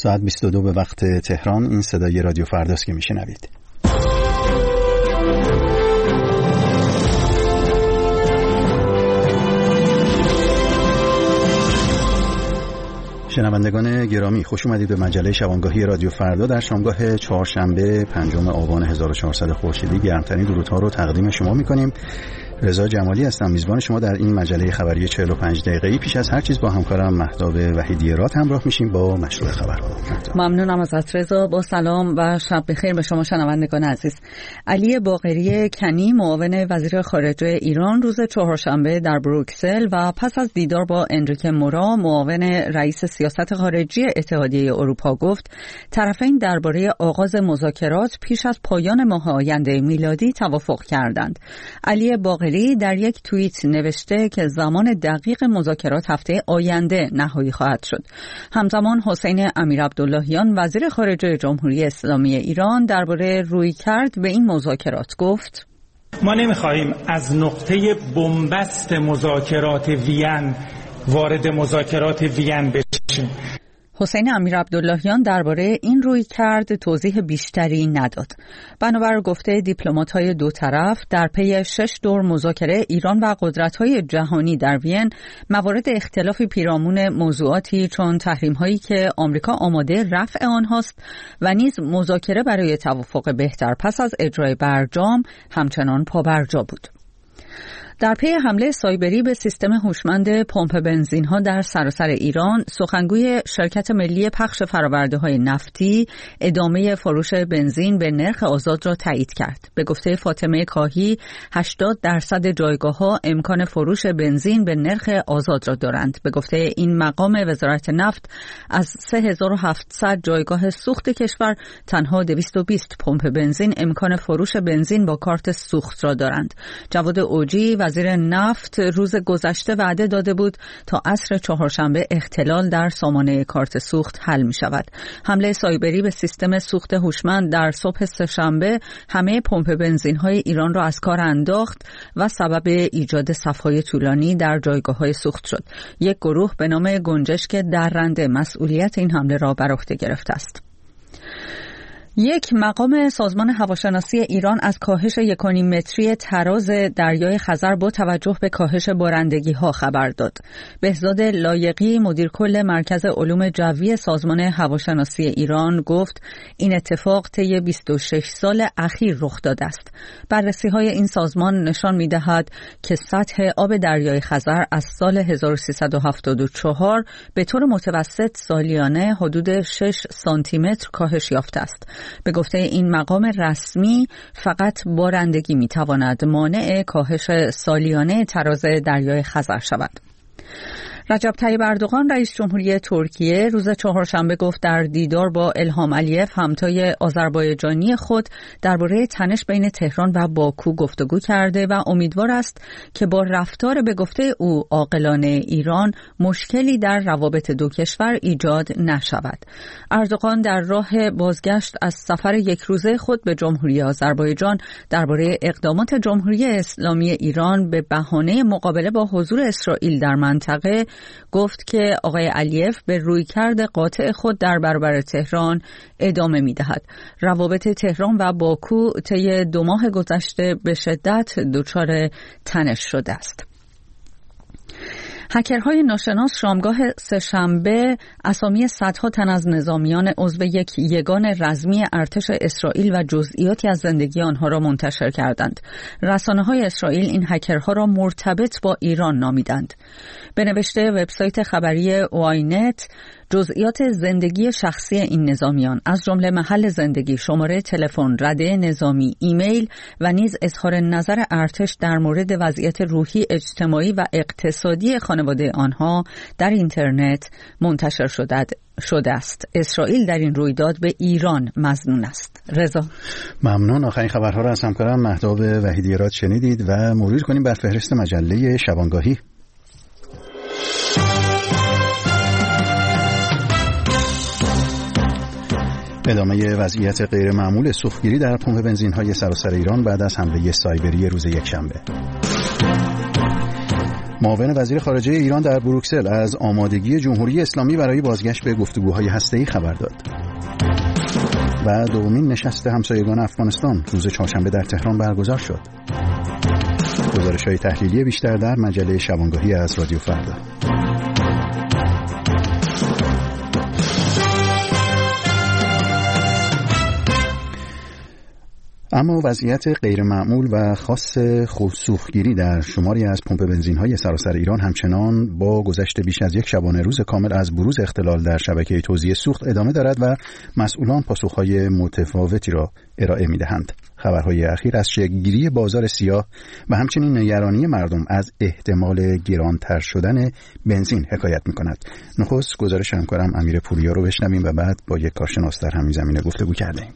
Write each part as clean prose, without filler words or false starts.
ساعت 22 به وقت تهران. این صدای رادیو فرداست که میشنوید. شنوندگان گرامی، خوش اومدید به مجله شبانگاهی رادیو فردا. در شامگاه چهارشنبه 5 آبان 1400 خورشیدی گرمترین درودها رو تقدیم شما می‌کنیم. رضا جمالی هستم، میزبان شما در این مجله خبری 45 دقیقه‌ای. پیش از هر چیز با همکارم مهتاب وحیدی‌رات همراه میشیم با مشروع خبرها. ممنونم ازت رضا. با سلام و شب بخیر به شما شنوندگان عزیز. علی باقری کنی، معاون وزیر خارجه ایران، روز چهارشنبه در بروکسل و پس از دیدار با انریکه مورا، معاون رئیس سیاست خارجی اتحادیه اروپا، گفت طرفین درباره آغاز مذاکرات پیش از پایان ماه آینده میلادی توافق کردند. علی باقری در یک توییت نوشته که زمان دقیق مذاکرات هفته آینده نهایی خواهد شد. همزمان حسین امیرعبداللهیان، وزیر خارجه جمهوری اسلامی ایران، درباره رویکرد به این مذاکرات گفت: ما نمی‌خواهیم از نقطه بنبست مذاکرات وین وارد مذاکرات وین بشیم. حسین امیرعبداللهیان درباره این رویکرد توضیح بیشتری نداد. بنابر گفته دیپلمات‌های دو طرف در پی 6 دور مذاکره ایران و قدرت‌های جهانی در وین موارد اختلافی پیرامون موضوعاتی چون تحریم‌هایی که آمریکا آماده رفع آنهاست و نیز مذاکره برای توافق بهتر پس از اجرای برجام همچنان پابرجا بود. در پی حمله سایبری به سیستم هوشمند پمپ بنزین‌ها در سراسر ایران، سخنگوی شرکت ملی پخش فرآورده‌های نفتی ادامه فروش بنزین به نرخ آزاد را تایید کرد. به گفته فاطمه کاهی، 80% جایگاه‌ها امکان فروش بنزین به نرخ آزاد را دارند. به گفته این مقام وزارت نفت، از 3700 جایگاه سوخت کشور تنها 220 پمپ بنزین امکان فروش بنزین با کارت سوخت را دارند. جواد اوجی، وزیر نفت، روز گذشته وعده داده بود تا عصر چهارشنبه اختلال در سامانه کارت سوخت حل می شود. حمله سایبری به سیستم سوخت هوشمند در صبح سه‌شنبه همه پمپ بنزین های ایران را از کار انداخت و سبب ایجاد صف‌های طولانی در جایگاه‌های سوخت شد. یک گروه به نام گنجشک درنده مسئولیت این حمله را بر عهده گرفته است. یک مقام سازمان هواشناسی ایران از کاهش 1.5 متری تراز دریای خزر با توجه به کاهش بارندگی‌ها خبر داد. بهزاد لایقی، مدیر کل مرکز علوم جوی سازمان هواشناسی ایران، گفت این اتفاق طی 26 سال اخیر رخ داده است. بررسی‌های این سازمان نشان می‌دهد که سطح آب دریای خزر از سال 1374 به طور متوسط سالیانه حدود 6 سانتیمتر کاهش یافته است. به گفته این مقام رسمی، فقط بارندگی میتواند مانع کاهش سالیانه تراز دریای خزر شود. رجب طیب اردوغان، رئیس جمهوری ترکیه، روز چهارشنبه گفت در دیدار با الهام علیف، همتای آذربایجانی خود، درباره تنش بین تهران و باکو گفتگو کرده و امیدوار است که با رفتار به گفته او عاقلانه ایران مشکلی در روابط دو کشور ایجاد نشود. اردوغان در راه بازگشت از سفر یک روزه خود به جمهوری آذربایجان درباره اقدامات جمهوری اسلامی ایران به بهانه مقابله با حضور اسرائیل در منطقه گفت که آقای علیف به رویکرد قاطع خود در برابر تهران ادامه می‌دهد. روابط تهران و باکو طی 2 ماه گذشته به شدت دچار تنش شده است. هکرهای ناشناس شامگاه سه‌شنبه اسامی صدها تن از نظامیان عضو یک یگان رزمی ارتش اسرائیل و جزئیاتی از زندگی آنها را منتشر کردند. رسانه‌های اسرائیل این هکرها را مرتبط با ایران نامیدند. به نوشته وبسایت خبری واینت، جزئیات زندگی شخصی این نظامیان از جمله محل زندگی، شماره تلفن، رده نظامی، ایمیل و نیز اظهار نظر ارتش در مورد وضعیت روحی، اجتماعی و اقتصادی خانواده آنها در اینترنت منتشر شده است. اسرائیل در این رویداد به ایران مظنون است. رضا، ممنون. آخرین خبرها را از همکارم مهتاب وحیدی‌رات شنیدید و مرور کنیم بر فهرست مجله شبانگاهی. ادامه وضعیت غیرمعمول سوختگیری در پمپ بنزین‌های سراسر ایران بعد از حمله سایبری روز یکشنبه. معاون وزیر خارجه ایران در بروکسل از آمادگی جمهوری اسلامی برای بازگشت به گفتگوهای هسته‌ای خبر داد. و دومین نشست همسایگان افغانستان روز چهارشنبه در تهران برگزار شد. گزارش‌های تحلیلی بیشتر در مجله شبانگاهی از رادیو فردا. اما وضعیت غیرمعمول و خاص سوختگیری در شماری از پمپ بنزین‌های سراسر ایران همچنان با گذشت بیش از یک شبانه روز کامل از بروز اختلال در شبکه توزیع سوخت ادامه دارد و مسئولان پاسخ‌های متفاوتی را ارائه می‌دهند. خبرهای اخیر از شکل‌گیری بازار سیاه و همچنین نگرانی مردم از احتمال گرانتر شدن بنزین حکایت می‌کند. نخست گزارش همکارم امیر پوریا رو بشنویم و بعد با یک کارشناس در همین زمینه گفتگو کردیم.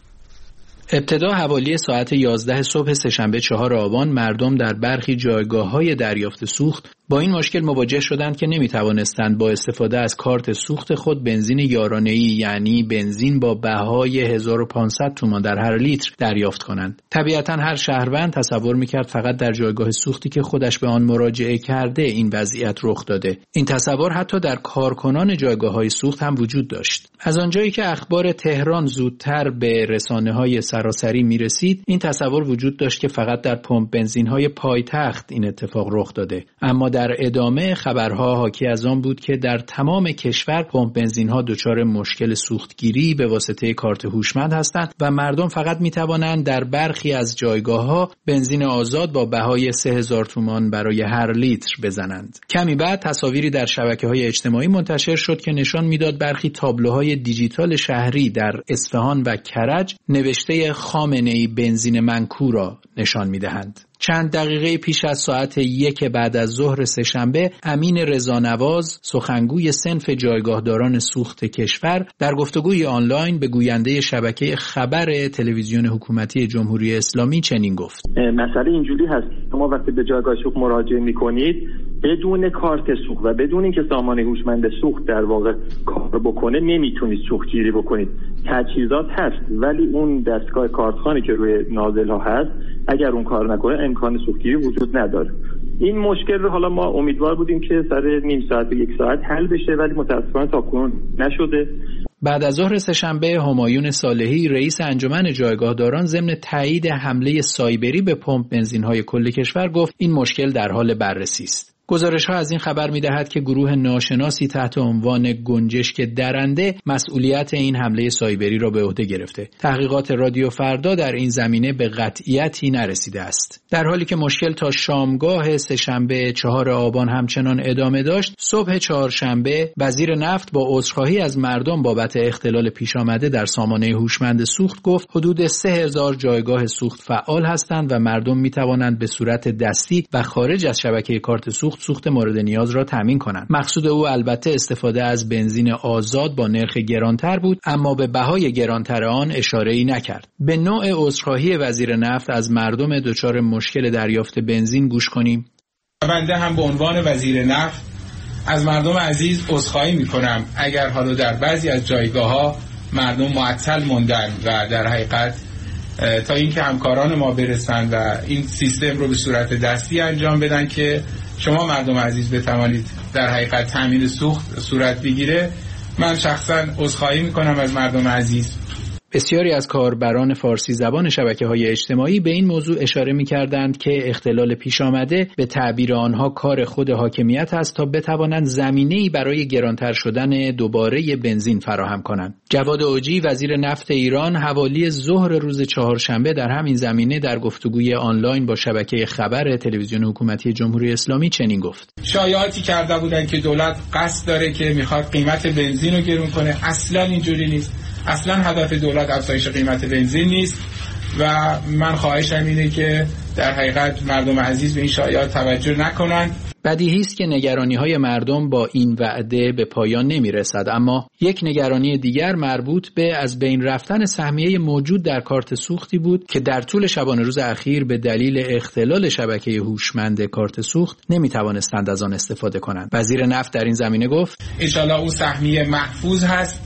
ابتدا حوالی ساعت 11 صبح سه‌شنبه 4 آبان مردم در برخی جایگاه‌های دریافت سوخت با این مشکل مواجه شدند که نمی‌توانستند با استفاده از کارت سوخت خود بنزین یارانه‌ای یعنی بنزین با بهای 1500 تومان در هر لیتر دریافت کنند. طبیعتاً هر شهروند تصور می‌کرد فقط در جایگاه سوختی که خودش به آن مراجعه کرده این وضعیت رخ داده. این تصور حتی در کارکنان جایگاه‌های سوخت هم وجود داشت. از آنجایی که اخبار تهران زودتر به رسانه‌های سراسری می‌رسید، این تصور وجود داشت که فقط در پمپ بنزین‌های پایتخت این اتفاق رخ داده. اما در ادامه خبرها حاکی از آن بود که در تمام کشور پمپ بنزین‌ها دچار مشکل سوختگیری به واسطه کارت هوشمند هستند و مردم فقط می‌توانند در برخی از جایگاه‌ها بنزین آزاد با بهای 3000 تومان برای هر لیتر بزنند. کمی بعد تصاویری در شبکه‌های اجتماعی منتشر شد که نشان می‌داد برخی تابلوهای دیجیتال شهری در اصفهان و کرج نوشته خامنه‌ای بنزین منکو را نشان می‌دهند. چند دقیقه پیش از ساعت 1 بعد از ظهر سه‌شنبه امین رضانواز سخنگوی صنف جایگاهداران سوخت کشور در گفتگوی آنلاین به گوینده شبکه خبر تلویزیون حکومتی جمهوری اسلامی چنین گفت: مسئله اینجوری هست، شما وقتی به جایگاه سوخت مراجعه می‌کنید بدون کارت سوخت و بدون اینکه سامانه هوشمند سوخت در واقع کار بکنه نمیتونید سوختگیری بکنید. تجهیزات هست ولی اون دستگاه کارتخوانی که روی نازل‌ها هست اگر اون کار نکنه امکان سوختگیری وجود نداره. این مشکل رو حالا ما امیدوار بودیم که سر نیم ساعت به یک ساعت حل بشه ولی متأسفانه تاکنون نشده. بعد از ظهر سه‌شنبه همایون صالحی رئیس انجمن جایگاهداران ضمن تایید حمله سایبری به پمپ بنزین‌های کل کشور گفت این مشکل در حال بررسی است. گزارش‌ها از این خبر می‌دهد که گروه ناشناسی تحت عنوان گنجشک درنده مسئولیت این حمله سایبری را به عهده گرفته. تحقیقات رادیو فردا در این زمینه به قطعیتی نرسیده است. در حالی که مشکل تا شامگاه سه‌شنبه 4 آبان همچنان ادامه داشت، صبح چهارشنبه وزیر نفت با عذرخواهی از مردم بابت اختلال پیش آمده در سامانه هوشمند سوخت گفت حدود 3000 جایگاه سوخت فعال هستند و مردم می‌توانند به صورت دستی و خارج از شبکه کارت سوخت مورد نیاز را تامین کنند. مقصود او البته استفاده از بنزین آزاد با نرخ گرانتر بود، اما به بهای گرانتر آن اشاره‌ای نکرد. به نوع عذرخواهی وزیر نفت از مردم دچار مشکل دریافت بنزین گوش کنیم. بنده هم به عنوان وزیر نفت از مردم عزیز عذرخواهی می‌کنم اگر حالا در بعضی از جایگاه‌ها مردم معطل موندن و در حقیقت تا اینکه همکاران ما برسن و این سیستم رو به صورت دستی انجام بدن که شما مردم عزیز بتوانید در حقیقت تامین سوخت صورت بگیره. من شخصا عذرخواهی میکنم از مردم عزیز. بسیاری از کاربران فارسی زبان شبکه‌های اجتماعی به این موضوع اشاره می‌کردند که اختلال پیش آمده به تعبیر آنها کار خود حاکمیت است تا بتوانند زمینه‌ای برای گرانتر شدن دوباره بنزین فراهم کنند. جواد اوجی وزیر نفت ایران حوالی ظهر روز چهارشنبه در همین زمینه در گفتگوی آنلاین با شبکه خبر تلویزیون حکومتی جمهوری اسلامی چنین گفت: شایعاتی کرده بودند که دولت قصد داره که می‌خواد قیمت بنزین رو گرون کنه. اصلاً اینجوری نیست. اصلا هدف دولت افزایش قیمت بنزین نیست و من خواهشم اینه که در حقیقت مردم عزیز به این شایعات توجه نکنند. بدیهی است که نگرانی‌های مردم با این وعده به پایان نمی‌رسد، اما یک نگرانی دیگر مربوط به از بین رفتن سهمیه موجود در کارت سوختی بود که در طول شبانه روز اخیر به دلیل اختلال شبکه هوشمند کارت سوخت نمی‌توانستند از آن استفاده کنند. وزیر نفت در این زمینه گفت: ان شاءالله اون سهمیه محفوظ هست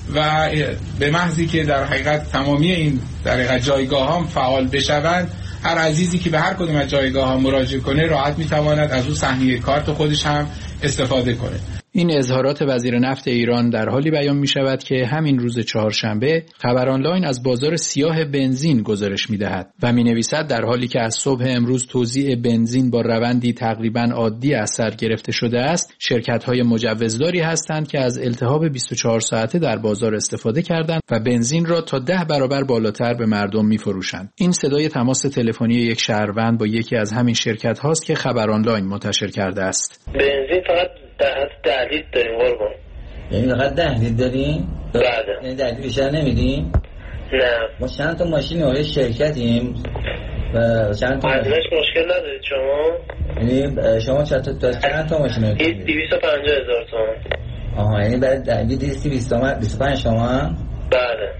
و به محضی که در حقیقت تمامی این در حقیقت جایگاه هم فعال بشوند هر عزیزی که به هر کدوم از جایگاه‌ها مراجعه کنه راحت میتواند از اون سهمیه کارت خودش هم استفاده کنه. این اظهارات وزیر نفت ایران در حالی بیان می شود که همین روز چهارشنبه خبر آنلاین از بازار سیاه بنزین گزارش می دهد و می نویسد در حالی که از صبح امروز توزیع بنزین با روندی تقریباً عادی از سر گرفته شده است، شرکت‌های مجوزداری هستند که از التهاب 24 ساعته در بازار استفاده کردند و بنزین را تا 10 برابر بالاتر به مردم می فروشند. این صدای تماس تلفنی یک شهروند با یکی از همین شرکت هاست که خبر آنلاین منتشر کرده است. بنزین فقط 10 لیتر داریم قربان. یعنی فقط 10 لیتر داریم؟ بله. یعنی 10 لیتر بیشتر نمیدیم؟ نه. ما چند تا ماشین آقای شرکتیم و چند تا ازش مشکل ندارید شما؟ یعنی شما چند تا ماشین دارید؟ 250,000 تومان. آها، یعنی برای 225 تومان؟ بله.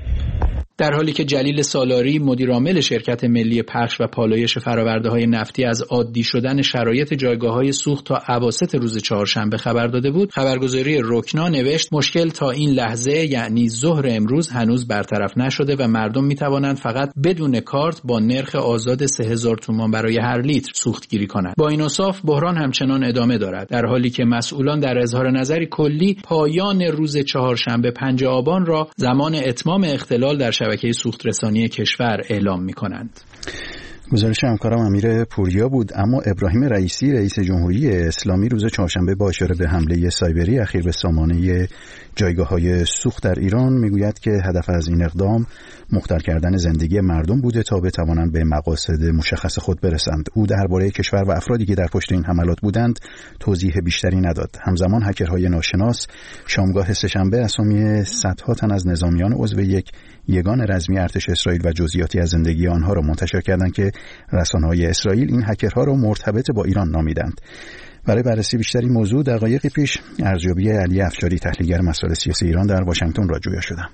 در حالی که جلیل سالاری مدیرعامل شرکت ملی پخش و پالایش فرآورده‌های نفتی از عادی شدن شرایط جایگاه‌های سوخت تا اواسط روز چهارشنبه خبر داده بود، خبرگزاری رکنا نوشت مشکل تا این لحظه یعنی ظهر امروز هنوز برطرف نشده و مردم می‌توانند فقط بدون کارت با نرخ آزاد 3000 تومان برای هر لیتر سوختگیری کنند. با این اوصاف بحران همچنان ادامه دارد، در حالی که مسئولان در اظهار نظری کلی پایان روز چهارشنبه 5 آبان را زمان اتمام اختلال در شبکه سوخترسانی کشور اعلام می‌کنند. گزارش همکارم امیر پوریا بود. اما ابراهیم رئیسی رئیس جمهوری اسلامی روز چهارشنبه با اشاره به حمله سایبری اخیر به سامانه جایگاه‌های سوخت در ایران میگوید که هدف از این اقدام مختل کردن زندگی مردم بوده تا بتوانند به مقاصد مشخص خود برسند. او درباره کشور و افرادی که در پشت این حملات بودند توضیح بیشتری نداد. همزمان هکرهای ناشناس شامگاه سه‌شنبه اسامی صدها تن از نظامیان عضو یک یگان رزمی ارتش اسرائیل و جزئیاتی از زندگی آنها را منتشر کردند که رسانه‌های اسرائیل این هکرها را مرتبط با ایران نامیدند. برای بررسی بیشتری موضوع دقایقی پیش ارزیابی علی افشاری تحلیلگر مسائل سیاسی ایران در واشنگتن را جویا شدم.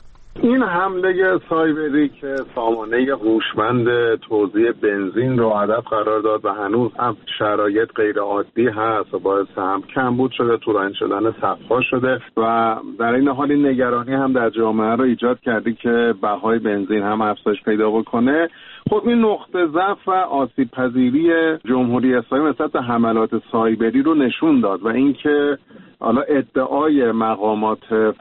این حمله سایبری که سامانه هوشمند توزیع بنزین رو هدف قرار داد و هنوز هم شرایط غیر عادی هست و باعث هم کمبود شده، طولانی شدن صف‌ها شده و در این حال این نگرانی هم در جامعه رو ایجاد کرده که بهای بنزین هم افزایش پیدا بکنه. خب این نقطه ضعف و آسیب پذیری جمهوری اسلامی نسبت به حملات سایبری رو نشون داد و اینکه حالا ادعای مقامات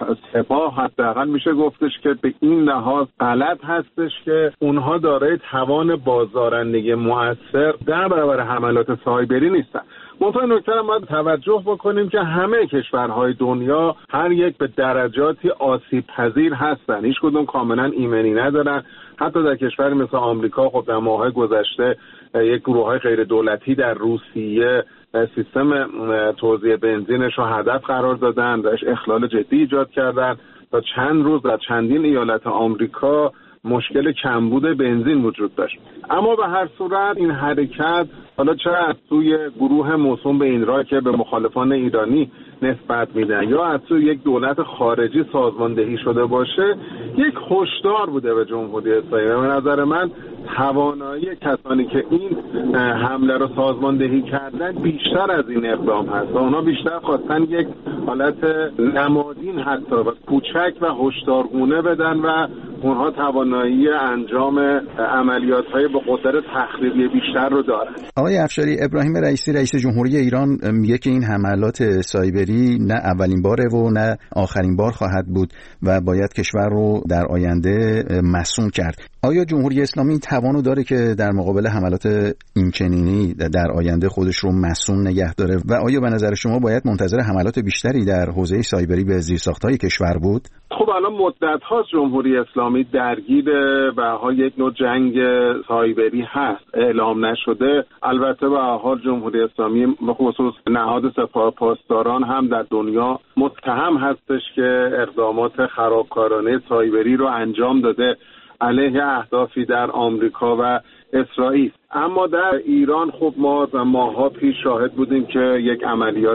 سپاه حداقل میشه گفتش که به این لحاظ غلط هستش که اونها دارای توان بازدارندگی مؤثر در برابر حملات سایبری نیستن. منتها نکته رو باید توجه بکنیم که همه کشورهای دنیا هر یک به درجاتی آسیب پذیر هستن، هیچ کدوم کاملا ایمنی ندارن. حتی در کشوری مثل آمریکا خب در ماه‌های گذشته یک گروه‌های غیر دولتی در روسیه سیستم توزیع بنزینش رو هدف قرار دادن و اخلال جدی ایجاد کردن. تا چند روز در چندین ایالت آمریکا مشکل کمبود بنزین وجود داشت. اما به هر صورت این حرکت حالا چه از سوی گروه موسوم به این راه که به مخالفان ایرانی نسبت میدن یا از سوی یک دولت خارجی سازماندهی شده باشه، یک هشدار بوده به جمهوری اسلامی. به نظر من توانایی کسانی که این حمله رو سازماندهی کردن بیشتر از این اقدام هست و اونا بیشتر خواستن یک حالت نمادین حتی و کوچک و هشدارگونه بدن و اونها توانایی انجام عملیات‌های با قدرت تخریبی بیشتر رو دارن. آقای افشاری، ابراهیم رئیسی رئیس جمهوری ایران میگه که این حملات سایبری نه اولین باره و نه آخرین بار خواهد بود و باید کشور رو در آینده مصون کرد. آیا جمهوری اسلامی توانو داره که در مقابل حملات اینچنینی در آینده خودش رو مصون نگه داره و آیا به نظر شما باید منتظر حملات بیشتری در حوزه سایبری به زیرساخت‌های کشور بود؟ خب الان مدت هاست جمهوری اسلامی درگیر و یک نوع جنگ سایبری هست، اعلام نشده. البته به حال جمهوری اسلامی به خصوص نهاد سپاه پاسداران هم در دنیا متهم هستش که اقدامات خرابکارانه سایبری رو انجام داده علیه اهدافی در آمریکا و اسرائیل. اما در ایران خب ما ماها پیش شاهد بودیم که یک عملیات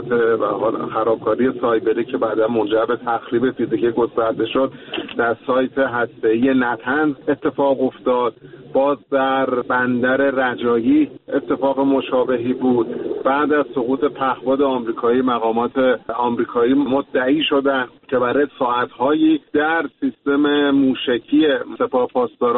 خرابکاری سایبری که بعدا منجر به تخریب فیزیکی گسترده شد در سایت هسته‌ای نتنز اتفاق افتاد. باز در بندر رجایی اتفاق مشابهی بود. بعد از سقوط پهپاد آمریکایی مقامات آمریکایی مدعی شدند که برای ساعت‌هایی در سیستم موشکی سپاه پاسداران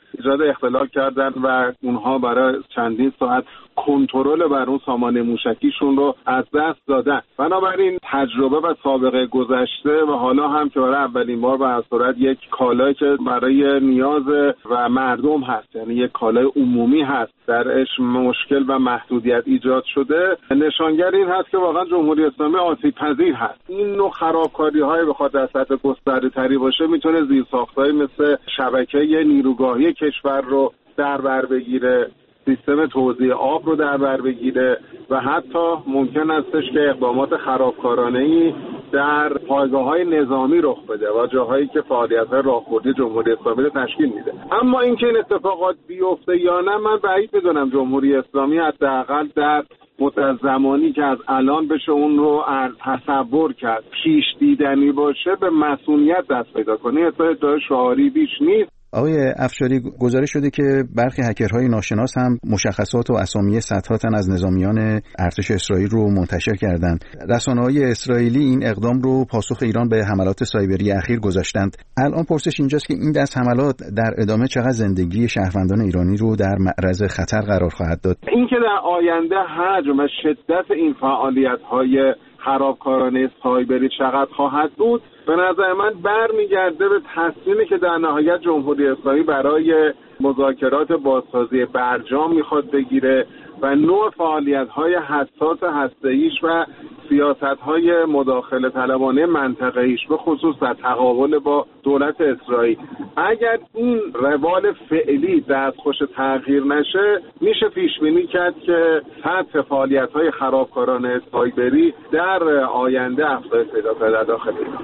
ایجاد اختلال کردن و اونها برای چندین ساعت کنترل بر اون سامانه موشکیشون رو از دست دادن. بنابراین تجربه و سابقه گذشته و حالا هم که برای اولین بار به هر صورت یک کالایی که برای نیاز و مردم هست، یعنی یک کالای عمومی هست، درش مشکل و محدودیت ایجاد شده، نشانگر این هست که واقعا جمهوری اسلامی آسیب پذیر هست. این نوع خرابکاری‌های بخواد در سطح گسترده‌تری باشه میتونه زیرساخت‌های مثل شبکه نیروگاهی کشور رو در بر بگیره، سیستم توزیع آب رو در بر بگیره و حتی ممکن استش که اقدامات خرابکارانه‌ای در پایگاه‌های نظامی رخ بده و جاهایی که فعالیت‌های راهبردی جمهوری اسلامی رو تشکیل میده. اما اینکه این اتفاقات بیفته یا نه، من بعید بدونم جمهوری اسلامی حداقل در مدت زمانی که از الان بشه اون رو تصور کرد پیش دیدنی باشه به مسئولیت دست پیدا کنه. ادعای شعاری بیش نیست. آقای افشاری، گزارش شده که برخی هکرهای ناشناس هم مشخصات و اسامی صدها تن از نظامیان ارتش اسرائیل رو منتشر کردند. رسانه‌های اسرائیلی این اقدام رو پاسخ ایران به حملات سایبری اخیر گذاشتند. الان پرسش اینجاست که این دست حملات در ادامه چقدر زندگی شهروندان ایرانی رو در معرض خطر قرار خواهد داد؟ اینکه در آینده حجم و شدت این فعالیت‌های خرابکارانه سایبری چقدر خواهد بود، به نظر من برمیگرده به تصمیمی که در نهایت جمهوری اسلامی برای مذاکرات بازسازی برجام میخواد بگیره و نوع فعالیت‌های حساس هسته‌ایش و سیاست‌های مداخله طلبانه منطقه‌ایش به خصوص در تقابل با دولت اسرائیل. اگر این روال فعلی دستخوش تغییر نشه، میشه پیش بینی کرد که سطح فعالیت‌های خرابکارانه سایبری در آینده افزایش پیدا کنه داخل ایران.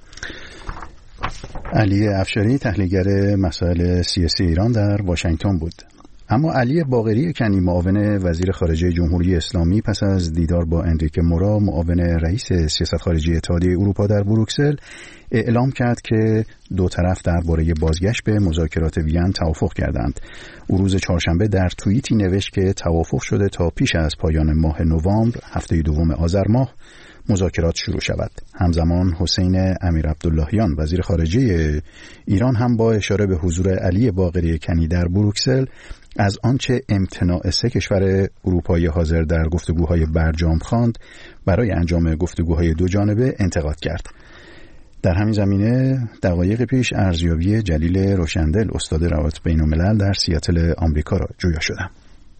علی افشاری، تحلیلگر مسائل سیاسی ایران در واشنگتن بود. اما علی باقری کنی، معاون وزیر خارجه جمهوری اسلامی، پس از دیدار با انریکه مورا، معاون رئیس سیاست خارجی اتحادیه اروپا در بروکسل، اعلام کرد که دو طرف درباره بازگشت به مذاکرات وین توافق کردند. او روز چهارشنبه در توییتی نوشت که توافق شده تا پیش از پایان ماه نوامبر، هفته دوم آذر ماه، مذاکرات شروع شود. همزمان حسین امیرعبداللهیان، وزیر خارجه ایران، هم با اشاره به حضور علی باقری کنی در بروکسل از آنچه امتناع 3 کشور اروپایی حاضر در گفتگوهای برجام خواند برای انجام گفتگوهای دو جانبه انتقاد کرد. در همین زمینه دقایق پیش ارزیابی جلیل روشندل، استاد روابط بین‌الملل در سیاتل آمریکا را جویا شدم.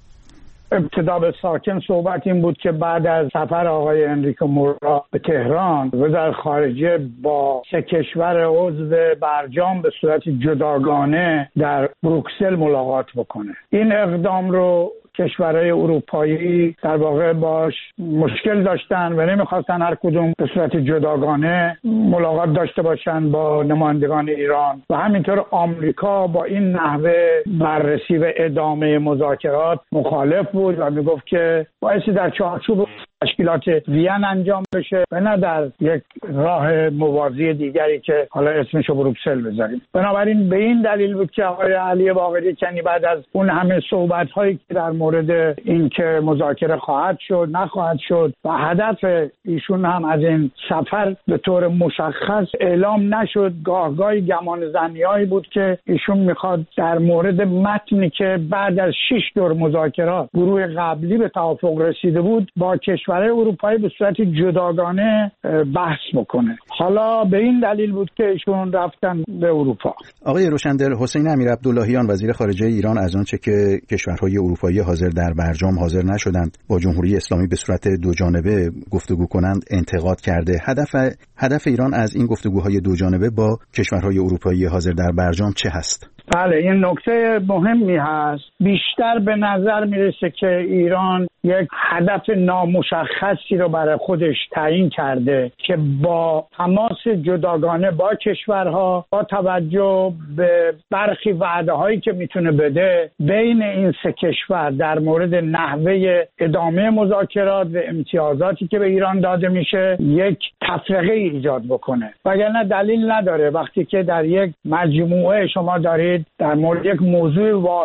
ابتدا به ساکن صحبت این بود که بعد از سفر آقای انریکه مورا به تهران، وزارت خارجه با 3 کشور عضو برجام به صورت جداگانه در بروکسل ملاقات بکنه. این اقدام رو کشورهای اروپایی در واقع باش مشکل داشتن و نمیخواستن هر کدوم به صورت جداگانه ملاقات داشته باشن با نمایندگان ایران و همینطور آمریکا با این نحوه بررسی و ادامه مذاکرات مخالف بود و میگفت که بایستی در چارچوب تشکیلات وین انجام بشه و نه در یک راه موازی دیگری که حالا اسمشو بروکسل بذاریم. بنابراین به این دلیل بود که آقای علی باقری کنی بعد از اون همه صحبت‌هایی که در مورد اینکه مذاکره خواهد شد نخواهد شد و هدف ایشون هم از این سفر به طور مشخص اعلام نشد، گاهگاهی گمان زنیایی بود که ایشون میخواد در مورد متنی که بعد از 6 دور مذاکرات گروه قبلی به توافق رسیده بود با کشورهای اروپایی به صورت جداگانه بحث بکنه. حالا به این دلیل بود که ایشون رفتن به اروپا. آقای روشندل، حسین امیرعبداللهیان، وزیر خارجه ایران، از آنچه که کشورهای اروپایی حاضر در برجام حاضر نشدند با جمهوری اسلامی به صورت دو جانبه گفتگو کنند انتقاد کرده. هدف ایران از این گفتگوهای دو جانبه با کشورهای اروپایی حاضر در برجام چه هست؟ بله، این نکته مهمی هست. بیشتر به نظر میرسه که ایران یک هدف نامشخصی رو برای خودش تعیین کرده که با تماس جداگانه با کشورها با توجه به برخی وعده هایی که میتونه بده بین این 3 کشور در مورد نحوه ادامه مذاکرات و امتیازاتی که به ایران داده میشه یک تفرقه ایجاد بکنه. وگرنه دلیل نداره وقتی که در یک مجموعه شما دارید در مورد یک موضوع واحد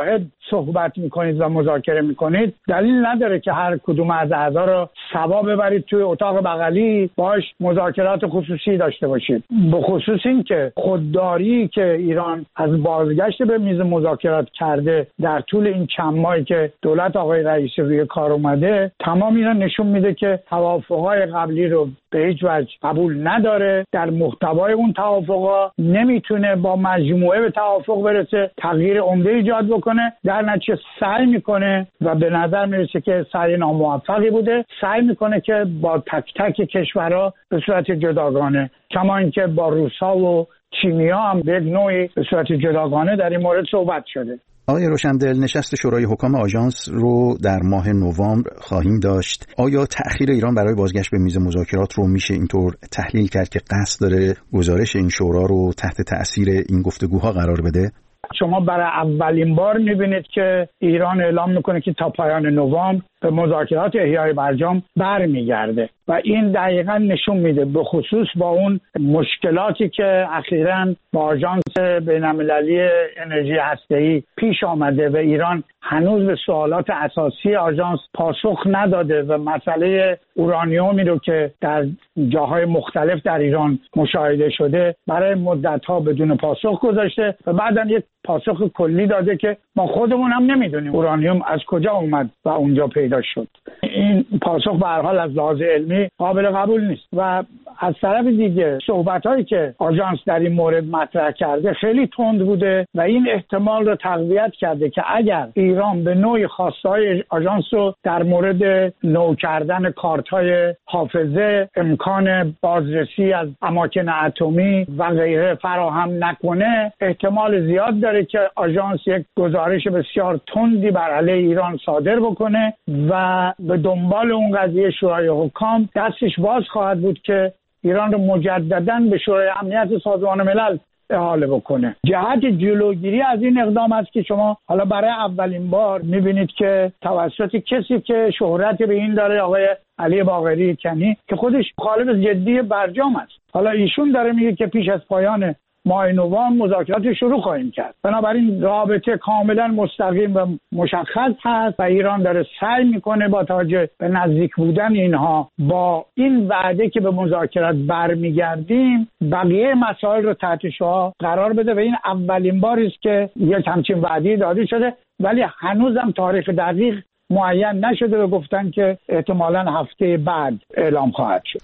صحبت میکنید و مذاکره میکنید دلیل نداره که هر کدوم از اعضا رو سوا ببرید توی اتاق بغلی باش مذاکرات خصوصی داشته باشید. به خصوص این که خودداری که ایران از بازگشت به میز مذاکرات کرده در طول این چند ماهی که دولت آقای رئیسی روی کار اومده، تمام اینا نشون میده که توافقهای قبلی رو به هیچ وجه قبول نداره، در محتوای اون توافقها نمیتونه با مجموعه به توافق برسه، تغییر عمده ایجاد بکنه، در نتیجه سعی میکنه و به نظر میرسه که سعی ناموفقی بوده، سعی میکنه که با تک تک کشورها به صورت جداگانه، کما اینکه با روس‌ها و چینی‌ها هم به نوعی به صورت جداگانه در این مورد صحبت شده. آقای روشندل، نشست شورای حکام آژانس رو در ماه نوامبر خواهیم داشت. آیا تأخیر ایران برای بازگشت به میز مذاکرات رو میشه اینطور تحلیل کرد که قصد داره گزارش این شورا رو تحت تأثیر این گفتگوها قرار بده؟ شما برای اولین بار میبینید که ایران اعلام میکنه که تا پایان نوامبر به مذاکرات احیای برجام برمیگرده و این دقیقاً نشون میده به خصوص با اون مشکلاتی که اخیراً با آژانس بین‌المللی انرژی هسته‌ای پیش آمده و ایران هنوز به سوالات اساسی آژانس پاسخ نداده و مسئله اورانیومی رو که در جاهای مختلف در ایران مشاهده شده برای مدت‌ها بدون پاسخ گذاشته و بعداً یک پاسخ کلی داده که ما خودمون هم نمیدونیم اورانیوم از کجا اومد و اونجا پیدا شد. این پاسخ به هر حال از لحاظ علمی قابل قبول نیست و از طرف دیگه صحبت‌هایی که آژانس در این مورد مطرح کرده خیلی تند بوده و این احتمال رو تقویت کرده که اگر ایران به نوعی خواسته‌های آژانس رو در مورد نو کردن کارت‌های حافظه، امکان بازرسی از اماکن اتمی و غیره فراهم نکنه، احتمال زیاد داره که آژانس یک گزارش بسیار تندی بر علیه ایران صادر بکنه و به دنبال اون قضیه شورای حکام دستش باز خواهد بود که ایران رو مجدداً به شورای امنیت سازمان ملل احاله بکنه. جهت جلوگیری از این اقدام است که شما حالا برای اولین بار میبینید که توسط کسی که شهرت به این داره، آقای علی باقری کنی که خودش مخالف جدی برجام است، حالا ایشون داره میگه که پیش از پایان ماه نوامبر مذاکرات شروع خواهیم کرد. بنابراین رابطه کاملا مستقیم و مشخص هست و ایران داره سعی میکنه با توجه به نزدیک بودن اینها با این وعده که به مذاکرات برمیگردیم بقیه مسائل رو تحت شعاع قرار بده و این اولین باری است که یک همچین وعده داده شده، ولی هنوزم تاریخ دقیق معین نشده و گفتن که احتمالاً هفته بعد اعلام خواهد شد.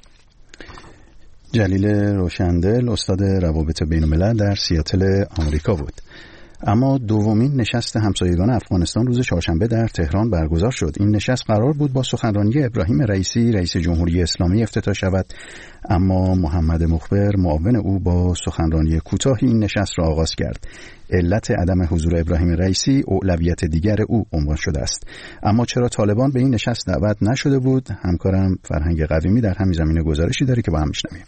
جلیل روشندل، استاد روابط بین‌الملل در سیاتل آمریکا بود. اما دومین نشست همسایگان افغانستان روز چهارشنبه در تهران برگزار شد. این نشست قرار بود با سخنرانی ابراهیم رئیسی رئیس جمهوری اسلامی افتتاح شود، اما محمد مخبر معاون او با سخنرانی کوتاهی این نشست را آغاز کرد. علت عدم حضور ابراهیم رئیسی اولویت دیگر او عنوان شده است. اما چرا طالبان به این نشست دعوت نشده بود؟ همکارم فرهنگ قویمی در همین زمینه گزارشی داره که با هم میشنویم.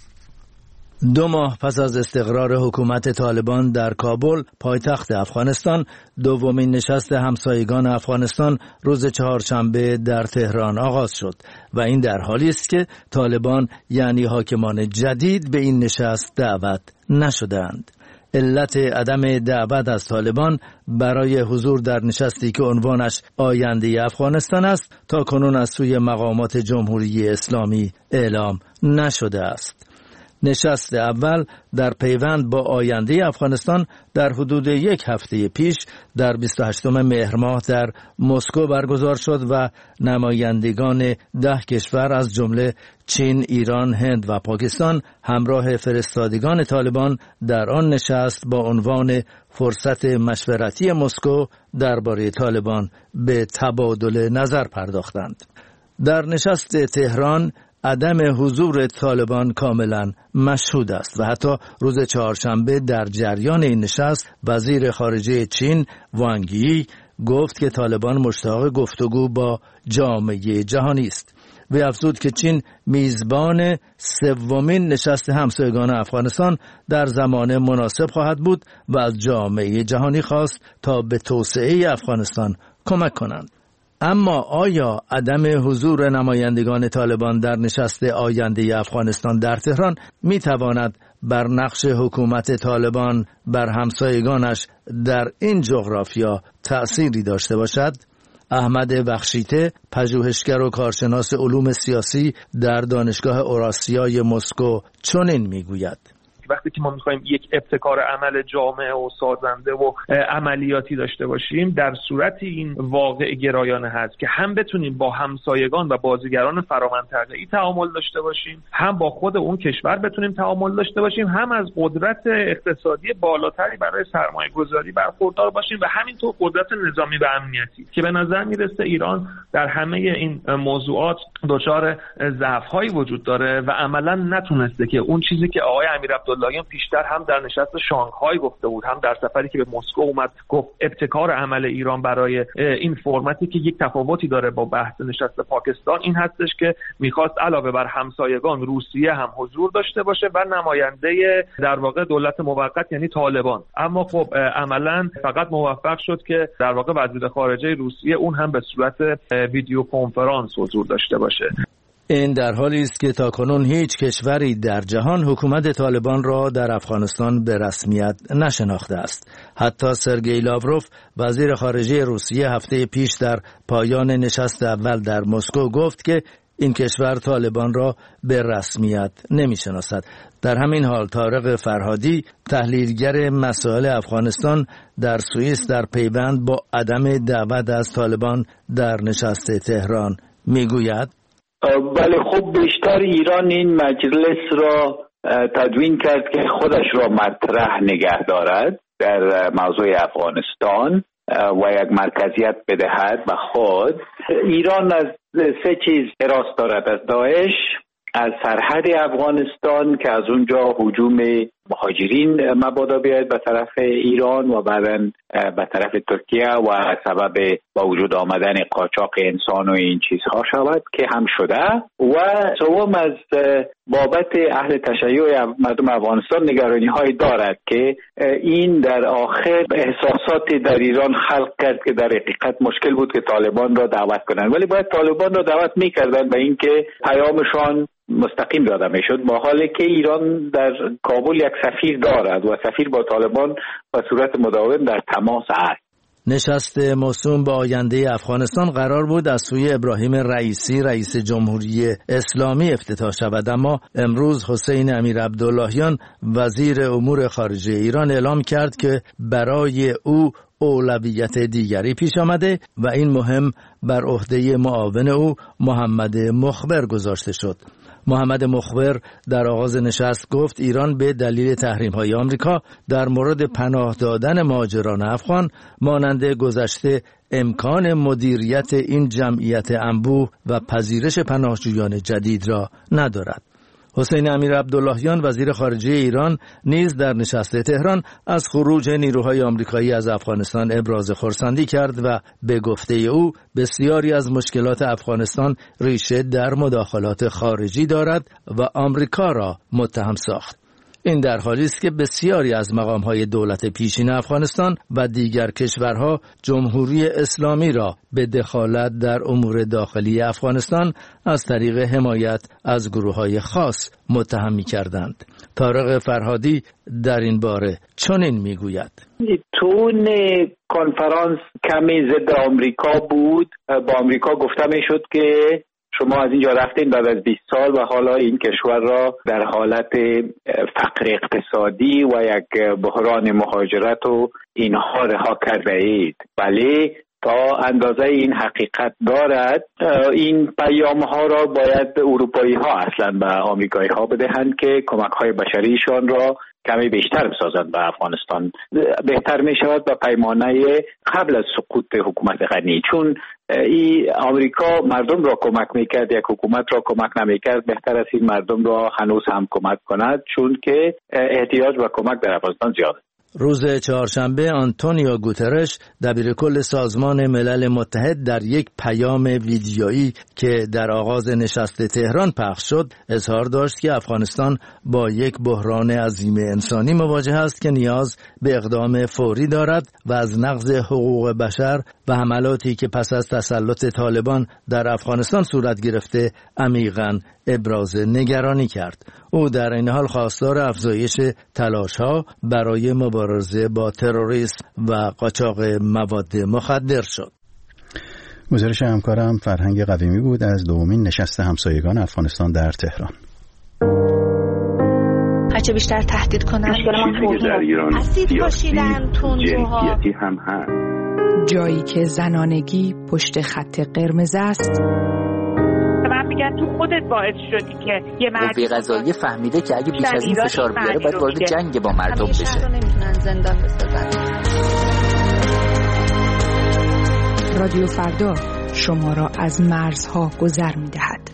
2 ماه پس از استقرار حکومت طالبان در کابل پایتخت افغانستان، دومین نشست همسایگان افغانستان روز چهارشنبه در تهران آغاز شد و این در حالی است که طالبان یعنی حاکمان جدید به این نشست دعوت نشدند. علت عدم دعوت از طالبان برای حضور در نشستی که عنوانش آینده افغانستان است تا کنون از سوی مقامات جمهوری اسلامی اعلام نشده است. نشست اول در پیوند با آینده افغانستان در حدود 1 هفته پیش در 28 مهر ماه در مسکو برگزار شد و نمایندگان 10 کشور از جمله چین، ایران، هند و پاکستان همراه فرستادگان طالبان در آن نشست با عنوان فرصت مشورتی مسکو درباره طالبان به تبادل نظر پرداختند. در نشست تهران عدم حضور طالبان کاملا مشهود است و حتی روز چهارشنبه در جریان این نشست وزیر خارجه چین وانگ یی گفت که طالبان مشتاق گفتگو با جامعه جهانی است. وی افزود که چین میزبان 3مین نشست همسایگان افغانستان در زمان مناسب خواهد بود و از جامعه جهانی خواست تا به توسعه افغانستان کمک کنند. اما آیا عدم حضور نمایندگان طالبان در نشست آینده افغانستان در تهران می تواند بر نقش حکومت طالبان بر همسایگانش در این جغرافیا تأثیری داشته باشد؟ احمد بخشیته، پژوهشگر و کارشناس علوم سیاسی در دانشگاه اوراسیای مسکو چنین میگوید: وقتی که ما میخوایم یک ابتکار عمل جامع و سازنده و عملیاتی داشته باشیم، در صورتی این واقع گرایانه هست که هم بتونیم با همسایگان و بازیگران فرامنطقه‌ای تعامل داشته باشیم، هم با خود اون کشور بتونیم تعامل داشته باشیم، هم از قدرت اقتصادی بالاتری برای سرمایه گذاری برخوردار باشیم و همینطور قدرت نظامی و امنیتی، که به نظر میرسه ایران در همه این موضوعات دچار ضعف‌هایی وجود داره و عملاً نتونسته که اون چیزی که آقای امیرعبداللهیان پیشتر هم در نشست شانگهای گفته بود، هم در سفری که به مسکو اومد گفت ابتکار عمل ایران برای این فرمتی که یک تفاوتی داره با بحث نشست پاکستان این هستش که میخواست علاوه بر همسایگان روسیه هم حضور داشته باشه و نماینده در واقع دولت موقت یعنی طالبان. اما خب عملاً فقط موفق شد که در واقع وزیر خارجه روسیه اون هم به صورت ویدیو کنفرانس حضور داشته باشه. این در حالی است که تاکنون هیچ کشوری در جهان حکومت طالبان را در افغانستان به رسمیت نشناخته است. حتی سرگئی لاوروف وزیر خارجه روسیه هفته پیش در پایان نشست اول در مسکو گفت که این کشور طالبان را به رسمیت نمی‌شناسد. در همین حال طارق فرهادی، تحلیلگر مسائل افغانستان در سوئیس، در پیوند با عدم دعوت از طالبان در نشست تهران میگوید: بله، خب بیشتر ایران این مجلس را تدوین کرد که خودش را مطرح نگه دارد در موضوع افغانستان و یک مرکزیت بدهد به خود. ایران از سه چیز حراس دارد: از داعش، از سرحد افغانستان که از اونجا هجوم مهاجرین مبادا بیاید به طرف ایران و بعداً به طرف ترکیه و سبب با وجود آمدن قاچاق انسان و این چیزها شود که هم شده. و سوم از بابت اهل تشیع مردم افغانستان نگرانی های دارد که این در آخر احساسات در ایران خلق کرد که در حقیقت مشکل بود که طالبان را دعوت کنند، ولی باید طالبان را دعوت میکردند به اینکه پیامشان مستقیم داده میشد، با حالی که ایران در کابل یک سفیر دارد و سفیر با طالبان به صورت مداوم در تماس است. نشست موسوم به آینده افغانستان قرار بود از سوی ابراهیم رئیسی رئیس جمهوری اسلامی افتتاح شود، اما امروز حسین امیرعبداللهیان وزیر امور خارجه ایران اعلام کرد که برای او اولویت دیگری پیش آمده و این مهم بر عهده معاون او محمد مخبر گذاشته شد. محمد مخبر در آغاز نشست گفت ایران به دلیل تحریم‌های آمریکا در مورد پناه دادن مهاجران افغان مانند گذشته امکان مدیریت این جمعیت انبوه و پذیرش پناهجویان جدید را ندارد. حسین امیرعبداللهیان وزیر خارجه ایران نیز در نشست تهران از خروج نیروهای آمریکایی از افغانستان ابراز خرسندی کرد و به گفته او بسیاری از مشکلات افغانستان ریشه در مداخلات خارجی دارد و آمریکا را متهم ساخت. این در حالی است که بسیاری از مقام‌های دولت پیشین افغانستان و دیگر کشورها جمهوری اسلامی را به دخالت در امور داخلی افغانستان از طریق حمایت از گروه‌های خاص متهم می‌کردند. طارق فرهادی در این باره چنین می‌گوید: تون کنفرانس کمی ضد آمریکا بود. با آمریکا گفته می‌شد که شما از اینجا رفتین بعد از 20 سال و حالا این کشور را در حالت فقر اقتصادی و یک بحران مهاجرت و اینها رها کرده اید. ولی تا اندازه این حقیقت دارد، این پیام ها را باید اروپایی ها اصلا به آمریکایی ها بدهند که کمک های بشریشان را کمی بیشتر بسازند به افغانستان. بهتر می شود به پیمانه قبل از سقوط حکومت غنی، چون این آمریکا مردم را کمک میکرد، یک حکومت را کمک نمیکرد. بهتر است این مردم را هنوز هم کمک کند، چون که احتیاج به کمک در افغانستان زیاده. روز چهارشنبه آنتونیو گوترش دبیرکل سازمان ملل متحد در یک پیام ویدیویی که در آغاز نشست تهران پخش شد اظهار داشت که افغانستان با یک بحران عظیم انسانی مواجه است که نیاز به اقدام فوری دارد و از نقض حقوق بشر و حملاتی که پس از تسلط طالبان در افغانستان صورت گرفته عمیقاً ابراز نگرانی کرد. او در این حال خواستار افزایش تلاش‌ها برای مبارزه با تروریسم و قاچاق مواد مخدر شد. گزارش همکارم فرهنگ قویمی بود از دومین نشست همسایگان افغانستان در تهران. هرچه بیشتر تهدید کنن در ایران اسید پاشیدن تندروها هم هست. جایی که زنانگی پشت خط قرمز است. من میگن تو خودت باعث شدی که یه مرد قوه قضاییه فهمیده که اگه بیش از این فشار بیاره باید وارد جنگ با مردم بشه. نمیتونن زندان بسازن. رادیو فردا شما را از مرزها گذر میدهد.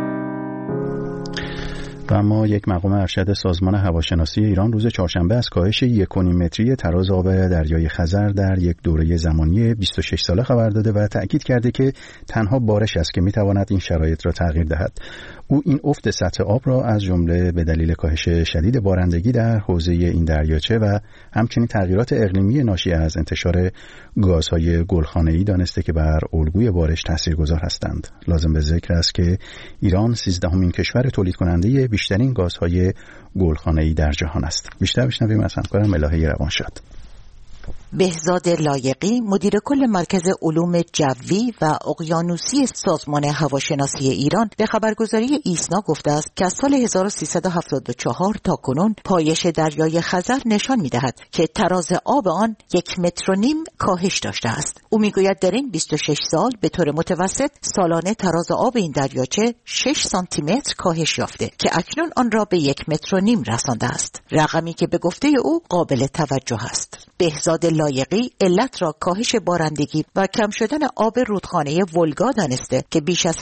و اما یک مقام ارشد سازمان هواشناسی ایران روز چهارشنبه از کاهش 1.5 متری تراز آب دریای خزر در یک دوره زمانی 26 ساله خبر داده و تأکید کرده که تنها بارش است که میتواند این شرایط را تغییر دهد. او این افت سطح آب را از جمله به دلیل کاهش شدید بارندگی در حوزه این دریاچه و همچنین تغییرات اقلیمی ناشی از انتشار گازهای گلخانه‌ای دانسته که بر الگوی بارش تاثیرگذار هستند. لازم به ذکر است که ایران 13مین کشور تولید کننده بیشترین گازهای گلخانه‌ای در جهان است. بیشتر بشنویم از همکارم الهه روانشاد. بهزاد لایقی مدیر کل مرکز علوم جوی و اقیانوسی سازمان هواشناسی ایران به خبرگزاری ایسنا گفته است که از سال 1374 تا کنون پایش دریای خزر نشان می‌دهد که تراز آب آن 1.5 متر کاهش داشته است. او میگوید در این 26 سال به طور متوسط سالانه تراز آب این دریاچه 6 سانتی متر کاهش یافته که اکنون آن را به 1.5 متر رسانده است. رقمی که به گفته او قابل توجه است. بهزاد لایقی علت را کاهش بارندگی و کم شدن آب رودخانه ولگا دانسته که بیش از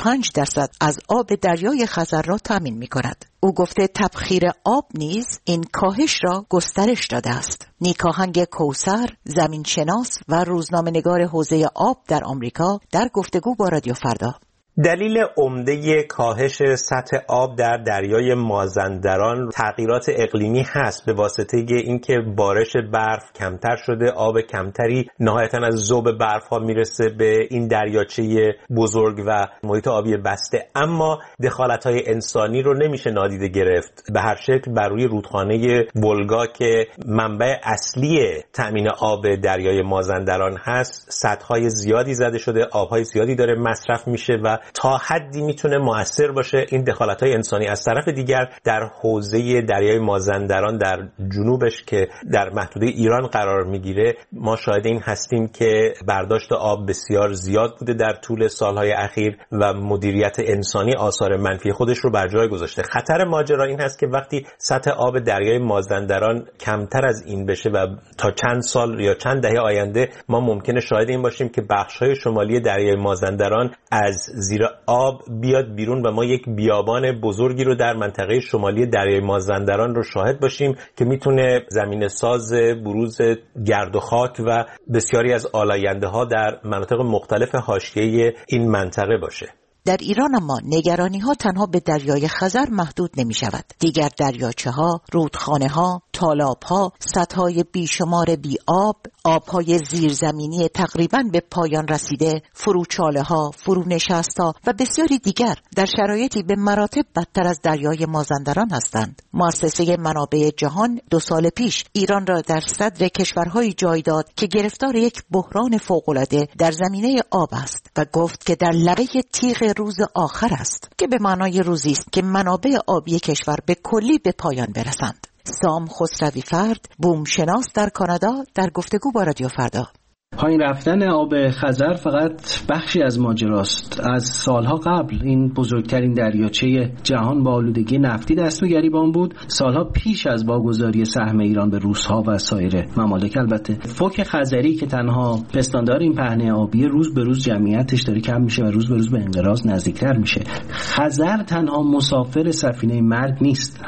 85% از آب دریای خزر را تامین می‌کند. او گفته تبخیر آب نیز این کاهش را گسترش داده است. نیکاهنگ کوثر، زمینشناس و روزنامه‌نگار حوزه آب در آمریکا در گفتگو با رادیو فردا دلیل عمده کاهش سطح آب در دریای مازندران تغییرات اقلیمی هست به واسطه اینکه بارش برف کمتر شده، آب کمتری نهایتاً از ذوب برف ها میرسه به این دریاچه بزرگ و محیط آبی بسته. اما دخالت های انسانی رو نمیشه نادیده گرفت. به هر شکل بر روی رودخانه ولگا که منبع اصلی تامین آب دریای مازندران هست سطح های زیادی زده شده، آب های زیادی داره مصرف میشه و تا حدی میتونه مؤثر باشه این دخالت‌های انسانی. از طرف دیگر در حوزه دریای مازندران در جنوبش که در محدوده ایران قرار میگیره ما شاهد این هستیم که برداشت آب بسیار زیاد بوده در طول سالهای اخیر و مدیریت انسانی آثار منفی خودش رو بر جای گذاشته. خطر ماجرا این هست که وقتی سطح آب دریای مازندران کمتر از این بشه و تا چند سال یا چند دهه آینده ما ممکنه شاهد این باشیم که بخش‌های شمالی دریای مازندران از زیر آب بیاد بیرون و ما یک بیابان بزرگی رو در منطقه شمالی دریای مازندران رو شاهد باشیم که میتونه زمینه ساز بروز گرد و خاک و بسیاری از آلاینده‌ها در مناطق مختلف حاشیه‌ای این منطقه باشه. در ایران اما نگرانی ها تنها به دریای خزر محدود نمی شود. دیگر دریاچه ها، رودخانه ها، تالاب ها، سطح های بیشمار بی آب، آب های زیرزمینی تقریباً به پایان رسیده، فروچاله ها، فرونشست ها و بسیاری دیگر در شرایطی به مراتب بدتر از دریای مازندران هستند. مؤسسه منابع جهان 2 سال پیش ایران را در صدر کشورهای جای داد که گرفتار یک بحران فوق‌العاده در زمینه آب است و گفت که در لبه تیغ روز آخر است که به معنای روزی است که منابع آبی کشور به کلی به پایان برسند. سام خسروی فرد، بومشناس در کانادا در گفتگو با رادیو فردا. پایین رفتن آب خزر فقط بخشی از ماجراست. از سالها قبل این بزرگترین دریاچه جهان با آلودگی نفتی دست به گریبان بود، سالها پیش از واگذاری سهم ایران به روس‌ها و سایر ممالک. البته فوک خزری که تنها پستاندار این پهنه آبی روز به روز جمعیتش داره کم میشه و روز به روز به انقراض نزدیکتر میشه. خزر تنها مسافر سفینه مرگ نیست.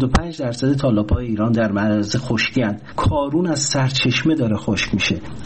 75% تالاب‌های ایران در معرض خشکی اند. کارون از سرچشمه داره خشک میشه. از نظر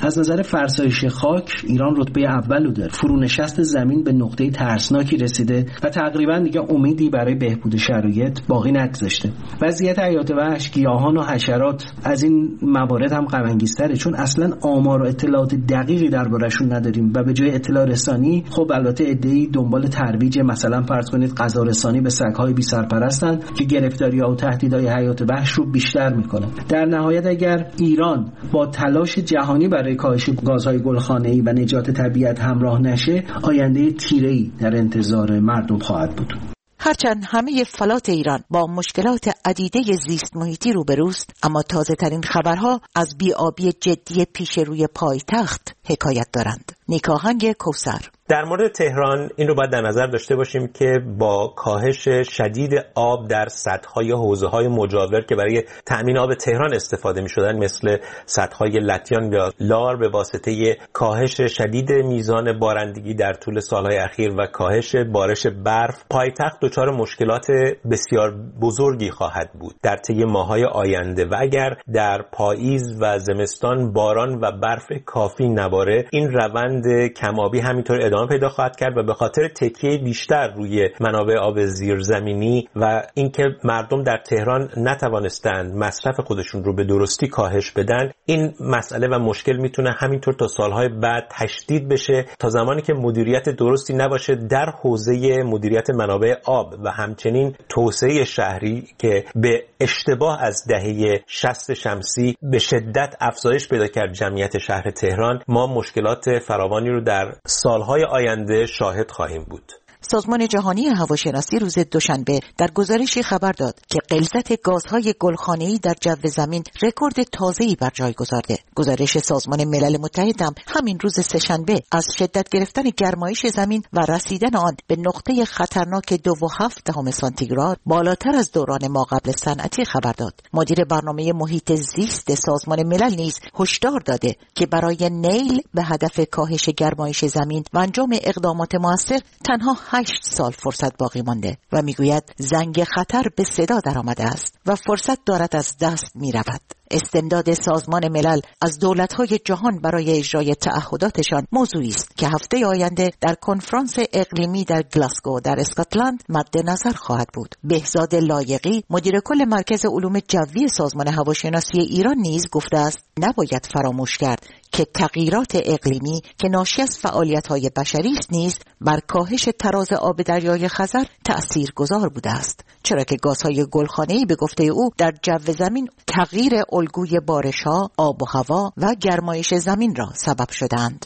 فرسایش خاک ایران رتبه اول رو داره. فرونشست زمین به نقطه ترسناکی رسیده و تقریبا دیگه امیدی برای بهبود شرایط باقی نگذاشته. وضعیت حیات وحش، گیاهان و حشرات از این موارد هم غم انگیزتره، چون اصلا آمار و اطلاعات دقیقی دربارشون نداریم و به جای اطلاع رسانی خب البته عده‌ای دنبال ترویج مثلا فرض کنید غذا رسانی به سگ‌های بی سرپرستن که گرفتاری‌ها و تهدیدهای حیات وحش رو بیشتر می‌کنه. در نهایت اگر ایران با تلاش جهانی برای کاهش گازهای گلخانه‌ای و نجات طبیعت همراه نشه، آینده تیره‌ای در انتظار مردم خواهد بود. هرچند همه فلات ایران با مشکلات عدیده زیست محیطی روبروست، اما تازه ترین خبرها از بی‌آبی جدی پیش روی پایتخت حکایت دارند. نیکاهنگ کوثر. در مورد تهران این رو باید در نظر داشته باشیم که با کاهش شدید آب در سدهای حوضه‌های مجاور که برای تأمین آب تهران استفاده می‌شدن، مثل سدهای لطیان یا لار، به واسطه کاهش شدید میزان بارندگی در طول سالهای اخیر و کاهش بارش برف، پایتخت دچار مشکلات بسیار بزرگی خواهد بود در طی ماه‌های آینده و اگر در پاییز و زمستان باران و برف کافی نباره، این روند کم‌آبی همینطور ادامه پیدا خواهد کرد و به خاطر تکیه بیشتر روی منابع آب زیرزمینی و اینکه مردم در تهران نتوانستند مصرف خودشون رو به درستی کاهش بدن، این مسئله و مشکل میتونه همینطور تا سالهای بعد تشدید بشه تا زمانی که مدیریت درستی نباشه در حوزه مدیریت منابع آب و همچنین توسعه شهری که به اشتباه از دهه 60 شمسی به شدت افزایش پیدا کرد جمعیت شهر تهران. ما مشکلات فراوانی رو در سالهای آینده شاهد خواهیم بود. سازمان جهانی هواشناسی روز دوشنبه در گزارشی خبر داد که غلظت گازهای گلخانه‌ای در جو زمین رکورد تازه‌ای بر جای گذارده. گزارش سازمان ملل متحد هم همین روز سه‌شنبه از شدت گرفتن گرمایش زمین و رسیدن آن به نقطه خطرناک 2.7 سانتیگراد بالاتر از دوران ما قبل صنعتی خبر داد. مدیر برنامه محیط زیست سازمان ملل نیز هشدار داده که برای نیل به هدف کاهش گرمایش زمین و انجام اقدامات مؤثر تنها 8 سال فرصت باقی مانده و میگوید زنگ خطر به صدا در آمده است و فرصت دارد از دست می رود. استمداد سازمان ملل از دولت‌های جهان برای اجرای تعهداتشان موضوعی است که هفته آینده در کنفرانس اقلیمی در گلاسگو در اسکاتلند مد نظر خواهد بود. بهزاد لایقی مدیر کل مرکز علوم جوی سازمان هواشناسی ایران نیز گفته است نباید فراموش کرد که تغییرات اقلیمی که ناشی از فعالیت‌های بشری است نیز بر کاهش تراز آب دریای خزر تأثیرگذار بوده است، چرا که گازهای گلخانه‌ای به گفته او در جو زمین تغییر الگوی بارش‌ها، آب و هوا و گرمایش زمین را سبب شدند.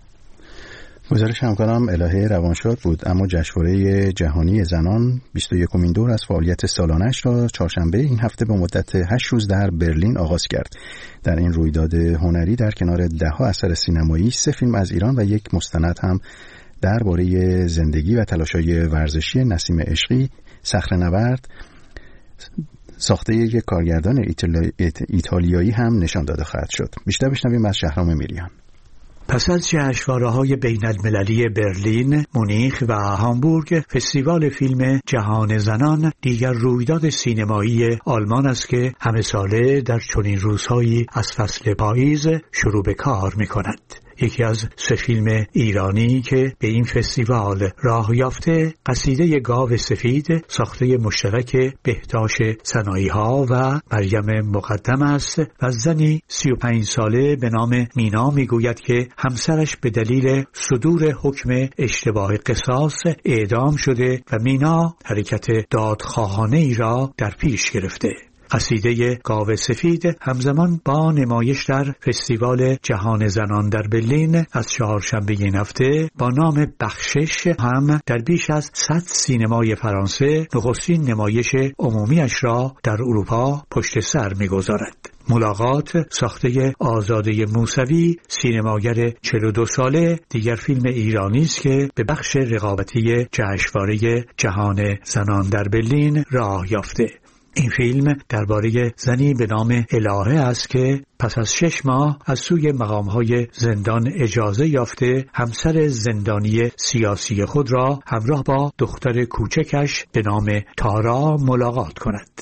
گزارش همکارم الهه روانشاد بود. اما جشنواره جهانی زنان 21مین دور از فعالیت سالانه‌اش را چهارشنبه این هفته به مدت 8 روز در برلین آغاز کرد. در این رویداد هنری در کنار 10 اثر سینمایی، 3 فیلم از ایران و 1 مستند هم درباره زندگی و تلاش‌های ورزشی نسیم عشقی، صخره‌نورد ساخته یک کارگردان ایتالیایی هم نشان داده خواهد شد. بیشتر بشنویم از شهرام میریان. پس از جشنواره‌های بین‌المللی برلین، مونیخ و هامبورگ، فستیوال فیلم جهان زنان دیگر رویداد سینمایی آلمان است که همه ساله در چنین روزهایی از فصل پاییز شروع به کار می‌کند. یکی از 3 فیلم ایرانی که به این فستیوال راه یافته، قصیده گاو سفید ساخته مشترک بهداش سنایی‌ها و مریم مقدم است و زنی 35 ساله به نام مینا میگوید که همسرش به دلیل صدور حکم اشتباه قصاص اعدام شده و مینا حرکت دادخواهانه‌ای را در پیش گرفته. قصیده گاو سفید همزمان با نمایش در فستیوال جهان زنان در برلین از چهارشنبه این هفته با نام بخشش هم در بیش از 100 سینمای فرانسه نخستین نمایش عمومیش را در اروپا پشت سر می‌گذارد. ملاقات ساخته آزاده موسوی، سینماگر 42 ساله، دیگر فیلم ایرانی است که به بخش رقابتی جشنواره جهان زنان در برلین راه یافته. این فیلم درباره زنی به نام الهه است که پس از 6 ماه از سوی مقام‌های زندان اجازه یافته همسر زندانی سیاسی خود را همراه با دختر کوچکش به نام تارا ملاقات کند.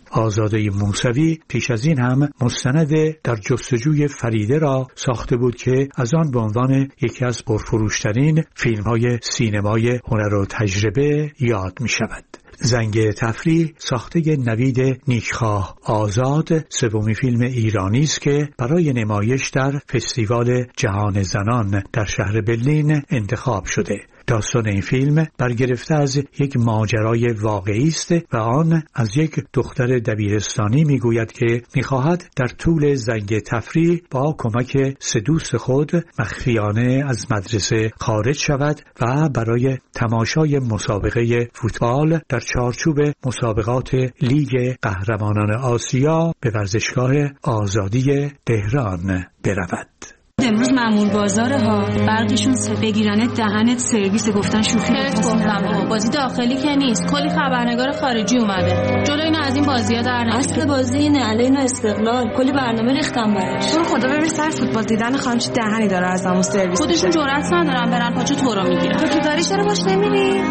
آزاده موسوی پیش از این هم مستند در جستجوی فریده را ساخته بود که از آن به عنوان یکی از پرفروشترین فیلم‌های سینمای هنر و تجربه یاد می شود. زنگ تفریح ساخته نوید نیکخواه آزاد سومین فیلم ایرانی است که برای نمایش در فستیوال جهان زنان در شهر برلین انتخاب شده. داستان این فیلم برگرفته از یک ماجرای واقعی است و آن از یک دختر دبیرستانی میگوید که میخواهد در طول زنگ تفریح با کمک سه دوست خود مخفیانه از مدرسه خارج شود و برای تماشای مسابقه فوتبال در چارچوب مسابقات لیگ قهرمانان آسیا به ورزشگاه آزادی تهران برود. امروز مامور بازاره ها برقشون بگیرنت دهنت سرویس گفتن شوخی گفتم بازی داخلی که نیست، کلی خبرنگار خارجی اومده جلوی اینا از این بازی‌ها در نمیاد. اصل بازی اینه علینا استقلال، کلی برنامه ریختن براش. تو خدا ببین سر فوتبال دیدن خانم چه دهنی داره از همون سرویس. خودشون جرئت ندارن برن پاچو تو رو میگیرن. تو داری چرا باش نمیری؟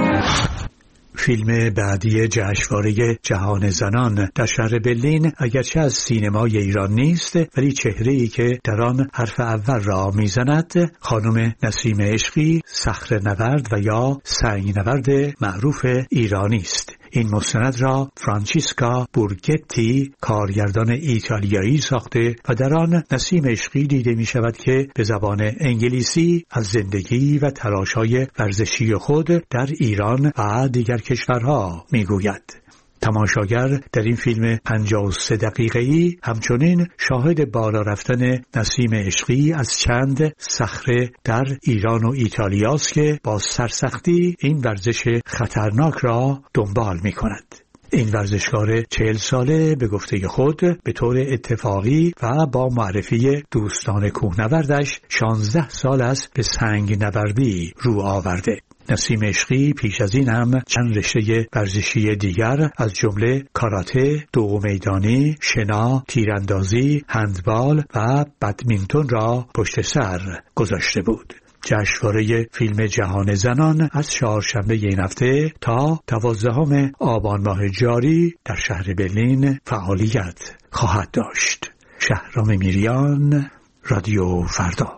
فیلم بعدی جشنواره جهان زنان در شهر برلین اگرچه از سینمای ایران نیست ولی چهره‌ای که در آن حرف اول را میزند خانم نسیم عشقی، صخره‌نورد و یا سنگ‌نورد معروف ایرانی است. این مستند را فرانچیسکا بورگتی کارگردان ایتالیایی ساخته و در آن نسیم عشقی دیده می شود که به زبان انگلیسی از زندگی و تلاش‌های ورزشی خود در ایران و دیگر کشورها می گوید. تماشاگر در این فیلم 53 دقیقه‌ای همچنین شاهد بالا رفتن نسیم عشقی از چند صخره در ایران و ایتالیا است که با سرسختی این ورزش خطرناک را دنبال می کند. این ورزشکار 40 ساله به گفته خود به طور اتفاقی و با معرفی دوستان کوهنوردش 16 سال است به سنگ نوردی رو آورده. نسیم عشقی پیش از این هم چند رشته ورزشی دیگر از جمله کاراته، دوق میدانی، شنا، تیراندازی، هندبال و بدمینتون را پشت سر گذاشته بود. جشنواره فیلم جهان زنان از چهارشنبه این هفته تا 12 آبان ماه جاری در شهر برلین فعالیت خواهد داشت. شهرام میریان، رادیو فردا.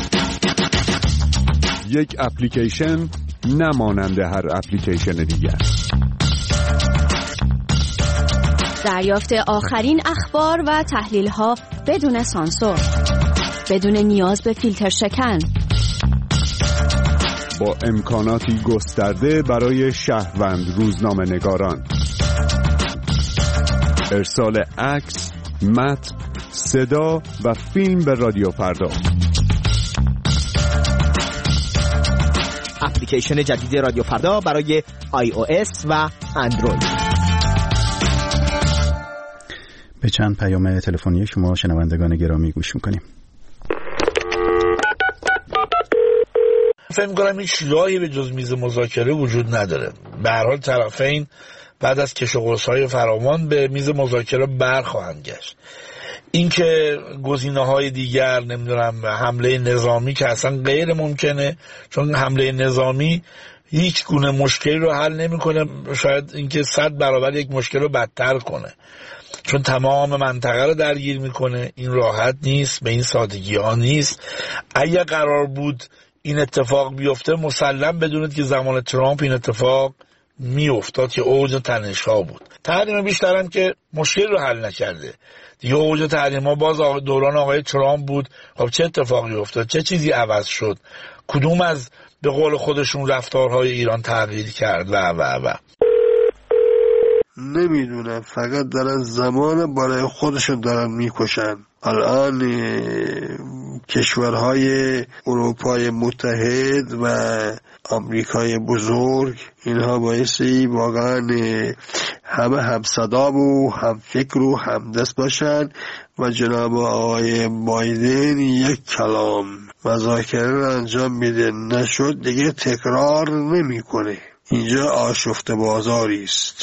یک اپلیکیشن نمانند هر اپلیکیشن دیگر. دریافت آخرین اخبار و تحلیل‌ها بدون سانسور، بدون نیاز به فیلتر شکن، با امکاناتی گسترده برای شهروند روزنامه‌نگاران. ارسال عکس، متن، صدا و فیلم به رادیو فردا. اپلیکیشن جدید رادیو فردا برای iOS و اندروید. به چند پیام تلفنی شما شنوندگان گرامی گوش میکنیم. فکر می‌کنم هیچ راهی به جز میز مذاکره وجود نداره. به هر حال طرفین بعد از کش و قوس‌های فراوان به میز مذاکره برخواهند گشت. اینکه گزینه‌های دیگر نمیدونم حمله نظامی که اصلا غیر ممکنه، چون حمله نظامی هیچ گونه مشکلی رو حل نمی‌کنه، شاید اینکه 100 برابر یک مشکل رو بدتر کنه، چون تمام منطقه رو درگیر میکنه. این راحت نیست، به این سادگی ها نیست. اگه قرار بود این اتفاق بیفته مسلم بدونید که زمان ترامپ این اتفاق میافتاد که اوج تنش‌ها بود. تحریم بیشترم که مشکل رو حل نکرده دیگه. اوج تحریم‌ها باز دوران آقای ترامپ بود. خب چه اتفاقی افتاد؟ چه چیزی عوض شد؟ کدوم از به قول خودشون رفتارهای ایران تغییر کرد و نمیدونم، فقط دارن زمان برای خودشون دارن میکشن. الان کشورهای اروپای متحد و آمریکای بزرگ اینها بایستی واقعا همه همصدا و هم فکر و همدست باشن و جناب آقای بایدن یک کلام مذاکره را انجام میده، نشد دیگه تکرار نمیکنه. اینجا آشفته بازاری است.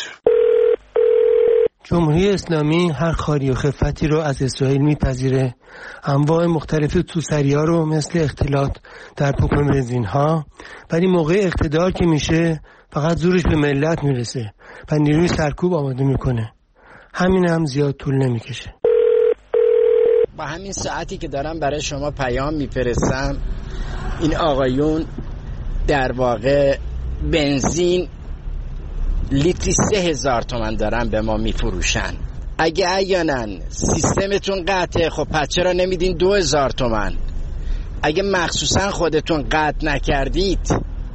جمهوری اسلامی هر خاری و خفتی رو از اسرائیل میپذیره. انواع مختلف توسری‌ها رو مثل اختلاط در پمپ بنزین‌ها، ولی موقع اقتدار که میشه فقط زورش به ملت میرسه و نیروی سرکوب آماده میکنه. همین هم زیاد طول نمیکشه. با همین ساعتی که دارم برای شما پیام میفرستم، این آقایون در واقع بنزین لیتری 3000 تومان دارن به ما میفروشن. اگه احیانا سیستمتون قطعه، خب پس چرا نمیدین 2000 تومان؟ اگه مخصوصا خودتون قطع نکردید.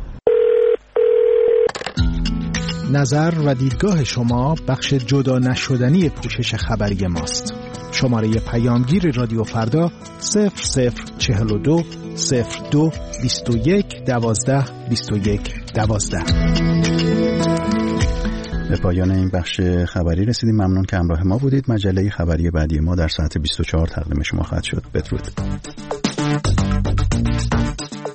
نظر و دیدگاه شما بخش جدا نشدنی پوشش خبری ماست. شماره پیامگیر رادیو فردا 0042 02 21 12 21 12. به پایان این بخش خبری رسیدیم. ممنون که همراه ما بودید. مجله خبری بعدی ما در ساعت 24 تقدیم شما خواهد شد. بدرود.